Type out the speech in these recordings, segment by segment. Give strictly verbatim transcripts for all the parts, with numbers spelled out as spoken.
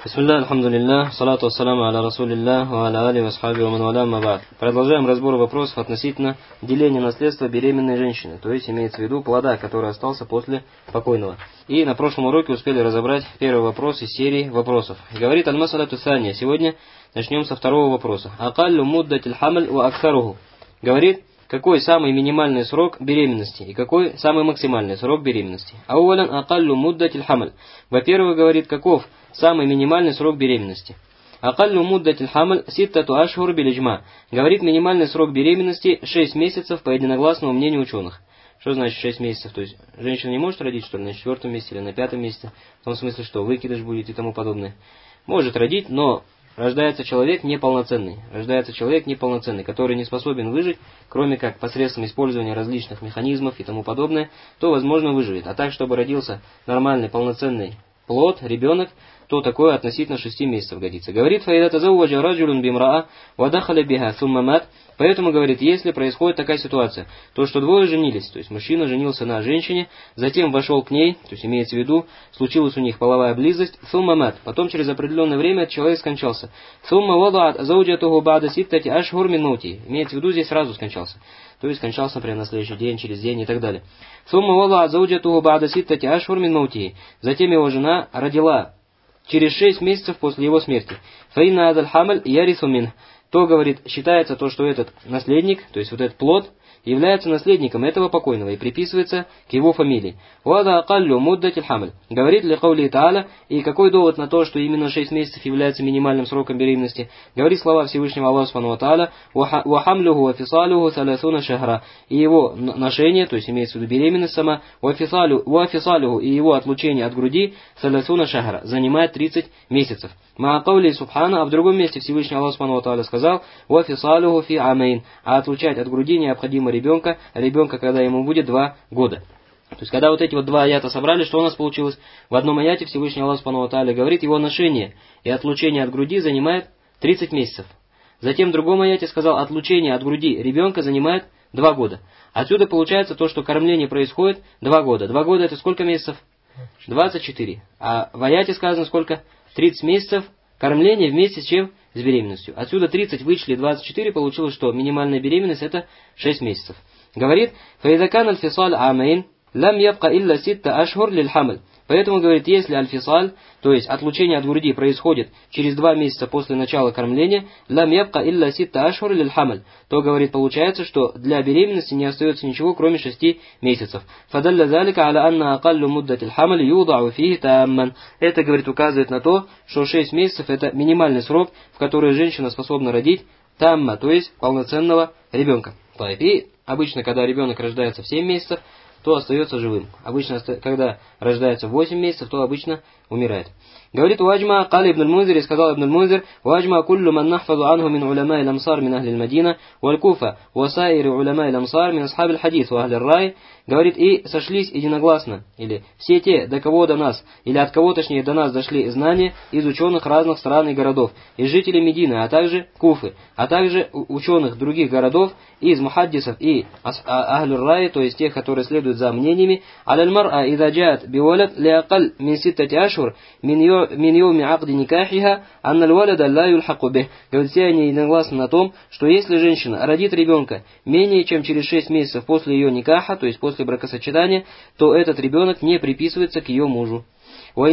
Бисмилля, альхамдулилля, салату вассаламу аля расулилля, ва аля али васхаби ва ман валя, амма ба'д. Продолжаем разбор вопросов относительно деления наследства беременной женщины, то есть имеется в виду плода, который остался после покойного. И на прошлом уроке успели разобрать первый вопрос из серии вопросов. Говорит аль-масалату сания. Сегодня начнем со второго вопроса. Акаллю муддатиль хамль ва аксаруху. Говорит, какой самый минимальный срок беременности и какой самый максимальный срок беременности. Ауалян акаллю муддатиль хамль. Во-первых, говорит, каков самый минимальный срок беременности. Акаллю муддатиль хамль ситтату ашхур билиджма. Говорит, минимальный срок беременности шесть месяцев по единогласному мнению ученых. Что значит шесть месяцев? То есть женщина не может родить, что ли, на четвертом месяце или на пятом месяце? В том смысле, что выкидыш будет и тому подобное. Может родить, но рождается человек неполноценный. Рождается человек неполноценный, который не способен выжить, кроме как посредством использования различных механизмов и тому подобное, то, возможно, выживет. А так, чтобы родился нормальный, полноценный плод, ребенок, то такое относительно шести месяцев годится. Говорит, фаидата зауджа раджулун бимраа вадахаля биха сумма мат. Поэтому, говорит, если происходит такая ситуация, то что двое женились, то есть мужчина женился на женщине, затем вошел к ней, то есть имеется в виду, случилась у них половая близость, сумма мат. Потом через определенное время человек скончался. Сумма вадаат зауджатуху ба'да ситтати ашхур мин маути. Имеется в виду, здесь сразу скончался. То есть скончался, например, на следующий день, через день и так далее. Сумма вадаат зауджатуху ба'да ситтати ашхур мин маути. Затем его жена родила через шесть месяцев после его смерти. Фаинна адаль хамаль ярису мин. То, говорит, считается то, что этот наследник, то есть вот этот плод, является наследником этого покойного и приписывается к его фамилии. Вада акаллю муддатиль хамль. Говорит ли каули та'аля, и какой довод на то, что именно шесть месяцев является минимальным сроком беременности? Говорит слова Всевышнего Аллаха субхану ва та'аля, ва хамлюху ва фисалюху салясуна шахра. И его ношение, то есть имеется в виду беременность сама, ва фисалюху и его отлучение от груди салясуна шахра занимает тридцать месяцев. Ма каули субхана, а в другом месте Всевышний Аллах субхану ва та'аля сказал, ва фисалюху фи амейн, а отлучать от груди необходимо ребенка, ребенка, когда ему будет два года. То есть, когда вот эти вот два аята собрали, что у нас получилось? В одном аяте Всевышний Аллах субхану ва та'аля говорит, его ношение и отлучение от груди занимает тридцать месяцев. Затем в другом аяте сказал, отлучение от груди ребенка занимает два года. Отсюда получается то, что кормление происходит два года. Два года это сколько месяцев? двадцать четыре. А в аяте сказано сколько? тридцать месяцев кормления вместе с чем? С беременностью. Отсюда тридцать вычли двадцать четыре, получилось, что минимальная беременность это шесть месяцев. Говорит, фаидакан аль-фисаль амейн, лам ябка илля ситта ашхур лиль хамль. Поэтому, говорит, если аль-фисаль, то есть отлучение от груди, происходит через два месяца после начала кормления, лам ябка илля ситта ашхур лиль хамль, то, говорит, получается, что для беременности не остается ничего, кроме шести месяцев. Фадалля залика аля анна акаллю муддатиль хамль юдау фихи таамман. Это, говорит, указывает на то, что шесть месяцев это минимальный срок, в который женщина способна родить тамма, то есть полноценного ребенка. И обычно, когда ребенок рождается в семь месяцев, то остается живым. Обычно, когда рождается в восемь месяцев, то обычно умирает. Говорит, уаджма, кали ибн аль-Мунзир, и сказал ибн аль-Мунзир, уаджма куллю ман нахфазу анху мин уляма иль-амсар мин ахли аль-Мадина, валь-Куфа, васаири уляма иль-амсар мин асхаб аль-хадис, ва ахли аль-Рай. Говорит, и сошлись единогласно, или все те, до кого до нас, или от кого, точнее, до нас дошли знания из ученых разных стран и городов, из жителей Медины, а также Куфы, а также ученых других городов, из мухаддисов и ахли аль-Рай, то есть тех, которые следуют за мнениями, аль-Мар'a идha джаат биwalad liaqall min sittati ashhur min йоми акди никахиха анна аль-валада ла юлхаку бих. Говорит, все они единогласны на том, что если женщина родит ребенка менее чем через шесть месяцев после ее никаха, то есть после бракосочетания, то этот ребенок не приписывается к ее мужу. А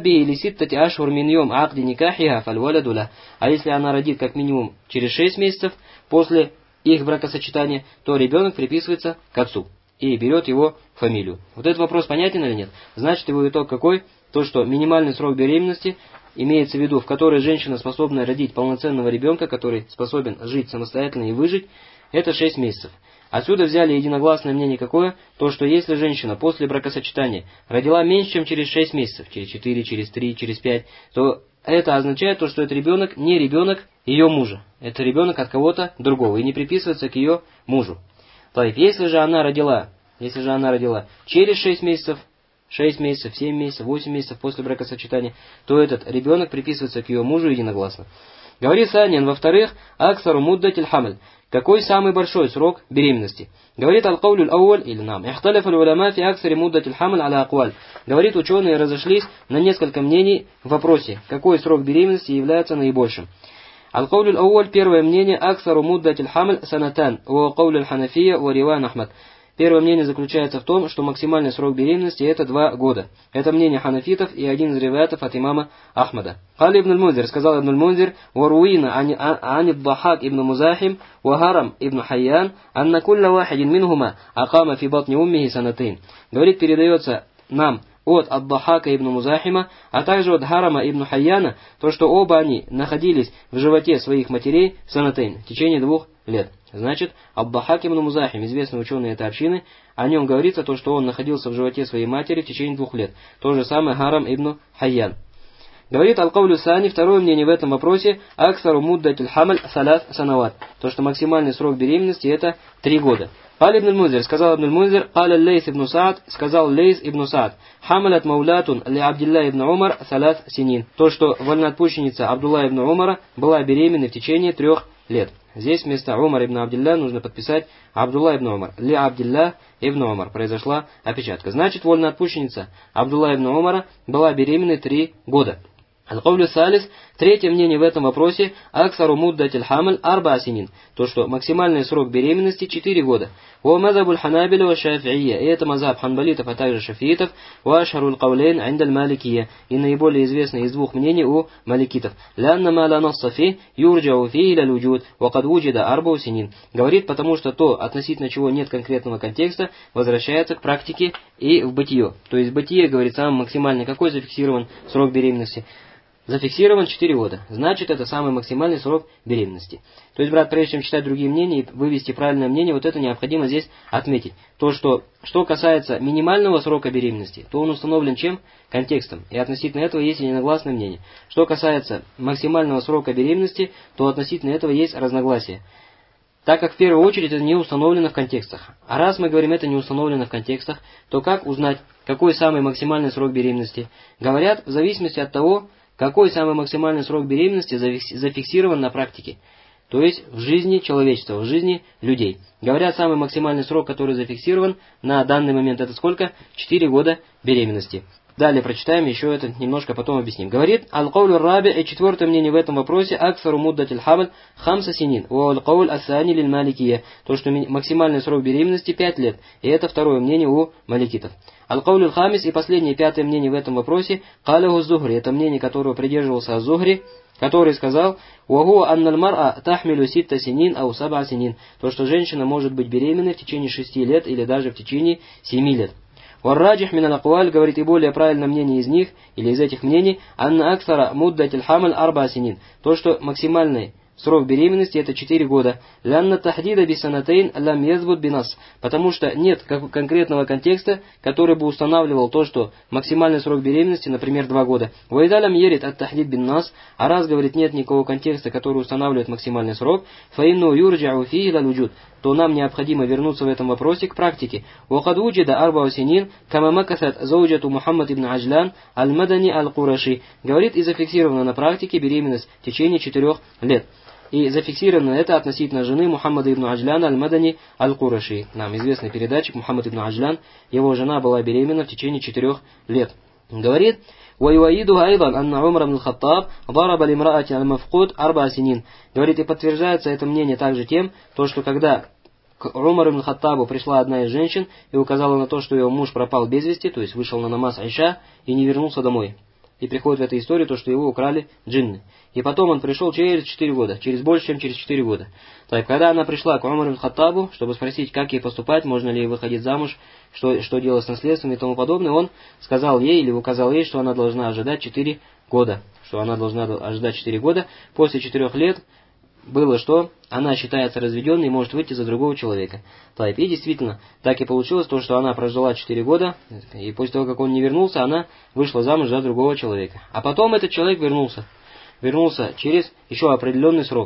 если она родит как минимум через шесть месяцев после их бракосочетания, то ребенок приписывается к отцу и берет его фамилию. Вот этот вопрос понятен или нет? Значит, его итог какой? То, что минимальный срок беременности имеется в виду, в которой женщина способна родить полноценного ребенка, который способен жить самостоятельно и выжить, это шесть месяцев. Отсюда взяли единогласное мнение какое? То, что если женщина после бракосочетания родила меньше, чем через шесть месяцев, через четыре, через три, через пять, то это означает то, что этот ребенок не ребенок ее мужа. Это ребенок от кого-то другого и не приписывается к ее мужу. То есть, если же она родила, если же она родила через шесть месяцев, шесть месяцев, семь месяцев, восемь месяцев после бракосочетания, то этот ребенок приписывается к ее мужу единогласно. Говорит Санин, во-вторых, аксару муддатиль хамль. Какой самый большой срок беременности? Говорит аль-каулю аль-ауаль или нам. Ихталиф аль-уляма фи аксари муддатиль хамль аля акваль. Говорит, ученые разошлись на несколько мнений в вопросе, какой срок беременности является наибольшим. Аль-каулю аль-ауаль, первое мнение, аксару муддатиль хамль санатан, ва каулю аль-ханафия ва риван ахмад. Первое мнение заключается в том, что максимальный срок беременности это два года. Это мнение ханафитов и один из риваятов от имама Ахмада. Кали ибн аль-Мунзир, сказал ибн аль-Мунзир, варуина ани ад-Дахак ибн Музахим, ва Харам ибн Хайян, анна кулла вахидин минхума акама фи батни уммихи санатейн. Говорит, передается нам от ад-Дахака ибн Музахима, а также от Харама ибн Хайяна, то, что оба они находились в животе своих матерей санатейн в течение двух лет. Значит, ад-Дахак ибн Музахим, известный ученый этой общины, о нем говорится то, что он находился в животе своей матери в течение двух лет. То же самое Харам ибн Хайян. Говорит аль-каулю сани, второе мнение в этом вопросе, аксару муддатиль хамль салят санават. То, что максимальный срок беременности это три года. Кали ибн аль-Мунзир, сказал ибн аль-Мунзир, каля Лейс ибн Саад, сказал Лейс ибн Саад, хамалят маулятун ли Абдилля ибн Умар салят синин. То, что вольноотпущенница Абдулла ибн Умара была беременна в течение трех лет. Здесь вместо Умар ибн Абдилля нужно подписать Абдулла ибн Умар. Ли Абдилля ибн Умар. Произошла опечатка. Значит, вольноотпущенница Абдулла ибн Умара была беременной три года. Аль-Каулю салис, третье мнение в этом вопросе, аксару муддатиль хамль арба асинин. То, что максимальный срок беременности четыре года. Ва мазабуль ханабиля ва шафиия. И это мазаб ханбалитов, а также шафиитов. Ва ашхаруль каулейн индаль маликия. И наиболее известный из двух мнений у маликитов. Лянна ма ла насса фи юрджау фи иля луджуд. Ва кад вуджида арба асинин. Говорит, потому что то, относительно чего нет конкретного контекста, возвращается к практике и в бытие. То есть бытие, говорит, самый максимальный, какой зафиксирован срок беременности? Зафиксирован четыре года. Значит, это самый максимальный срок беременности. То есть, брат, прежде чем читать другие мнения и вывести правильное мнение, вот это необходимо здесь отметить. То, что, что касается минимального срока беременности, то он установлен чем? Контекстом. И относительно этого есть единогласное мнение. Что касается максимального срока беременности, то относительно этого есть разногласия. Так как в первую очередь это не установлено в контекстах. А раз мы говорим, это не установлено в контекстах, то как узнать, какой самый максимальный срок беременности? Говорят, в зависимости от того, какой самый максимальный срок беременности зафиксирован на практике, то есть в жизни человечества, в жизни людей. Говорят, самый максимальный срок, который зафиксирован на данный момент, это сколько? четыре года беременности. Далее прочитаем еще это, немножко потом объясним. Говорит, аль-каулю раби, и четвертое мнение в этом вопросе, аксару муддатиль хамль хамса синин, ва аль-кауль ассани лиль маликия, то, что максимальный срок беременности пять лет, и это второе мнение у маликитов. Аль-каулю хамис, и последнее, пятое мнение в этом вопросе, каляху зухри, это мнение, которого придерживался az-Зухри, который сказал, «Вагуа анналь мар'a тахмилю ситта синин ау саб'a синин», то, что женщина может быть беременной в течение шести лет или даже в течение семи лет. Варраджих мин аль-акваль, говорит, и более правильное мнение из них, или из этих мнений, анна аксара муддатиль хамль арба синин, то, что максимальный срок беременности это четыре года. Лянна тахдида бисанатейн лам язбут бинас, потому что нет конкретного контекста, который бы устанавливал то, что максимальный срок беременности, например, два года. Вайдалям ерит ат тахдид биннас, а раз, говорит, нет никакого контекста, который устанавливает максимальный срок, фаинну юрджау фи ила луджуд, то нам необходимо вернуться в этом вопросе к практике. Вахад вуджида арба синин, кама макасат зауджату Мухаммад ибн Аджлян аль-Мадани аль-Кураши, говорит, и зафиксирована на практике беременность в течение четырех лет. И зафиксировано это относительно жены Мухаммада ибн Аджляна аль-Мадани аль-Кураши. Нам известный передатчик Мухаммад ибн Аджлян, его жена была беременна в течение четырех лет. Говорит, وَيُوَيِّدُهَا أَيْضًا أَنَّ عُمَرَ بْنَ الْخَطَّابَ ضَرَبَ لِامْرَأَةٍ الْمَفْقُودِ أَرْبَعَ سِنِينَ. Говорит, и подтверждается это мнение также тем, то, что когда к Умару ибн Хаттабу пришла одна из женщин и указала на то, что его муж пропал без вести, то есть вышел на намаз Айша и не вернулся домой. И приходит в этой истории то, что его украли джинны. И потом он пришел через четыре года, через больше, чем через четыре года. Так, когда она пришла к Умару ибн Хаттабу, чтобы спросить, как ей поступать, можно ли ей выходить замуж, что, что делать с наследством и тому подобное, он сказал ей или указал ей, что она должна ожидать четыре года. Что она должна ожидать четыре года. После четырех лет было, что она считается разведенной и может выйти за другого человека. Так, и действительно, так и получилось то, что она прожила четыре года, и после того, как он не вернулся, она вышла замуж за другого человека. А потом этот человек вернулся. Вернулся через еще определенный срок.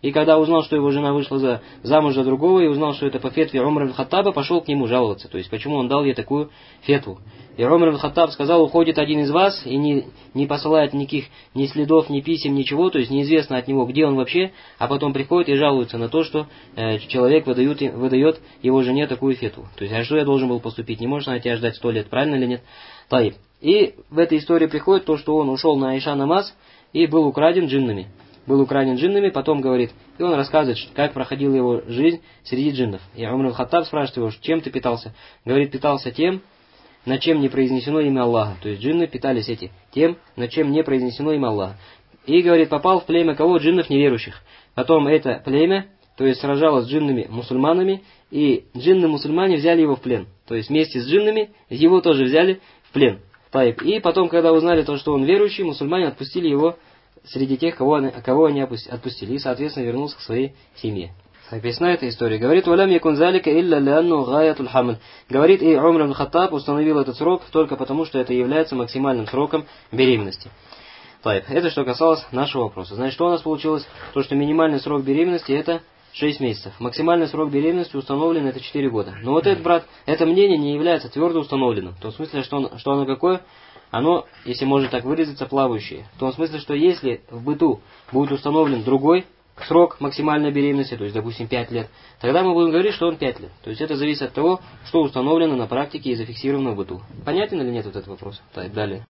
И когда узнал, что его жена вышла за, замуж за другого, и узнал, что это по фетве Умар ибн Хаттаба, пошел к нему жаловаться. То есть, почему он дал ей такую фетву. И Умар ибн Хаттаб сказал: уходит один из вас, и не, не посылает никаких ни следов, ни писем, ничего, то есть неизвестно от него, где он вообще, а потом приходит и жалуется на то, что э, человек выдает, выдает его жене такую фетву. То есть, а что я должен был поступить? Не может она тебя ждать сто лет, правильно или нет? Таиб. И в этой истории приходит то, что он ушел на Айша намаз и был украден джиннами. Был украден джиннами, потом говорит, и он рассказывает, как проходила его жизнь среди джиннов. И Умар ибн Хаттаб спрашивает его, чем ты питался? Говорит, питался тем, над чем не произнесено имя Аллаха. То есть джинны питались эти, тем, над чем не произнесено имя Аллаха. И, говорит, попал в племя кого? Джиннов неверующих. Потом это племя, то есть сражалось с джиннами-мусульманами, и джинны-мусульмане взяли его в плен. То есть вместе с джиннами его тоже взяли в плен. И потом, когда узнали то, что он верующий, мусульмане отпустили его среди тех, кого они, кого они отпустили, и, соответственно, вернулся к своей семье. Описана эта история. Говорит, «Валям якун залика илля лянну гаятуль хамль». Говорит, и Умар ибн Хаттаб установил этот срок только потому, что это является максимальным сроком беременности. Так, это что касалось нашего вопроса. Значит, что у нас получилось? То, что минимальный срок беременности это шесть месяцев. Максимальный срок беременности установлен это четыре года. Но вот этот, брат, это мнение не является твердо установленным. В том смысле, что, он, что оно какое? Оно, если можно так выразиться, плавающее. В том смысле, что если в быту будет установлен другой срок максимальной беременности, то есть, допустим, пять лет, тогда мы будем говорить, что он пять лет. То есть это зависит от того, что установлено на практике и зафиксировано в быту. Понятен или нет вот этот вопрос? Так, далее.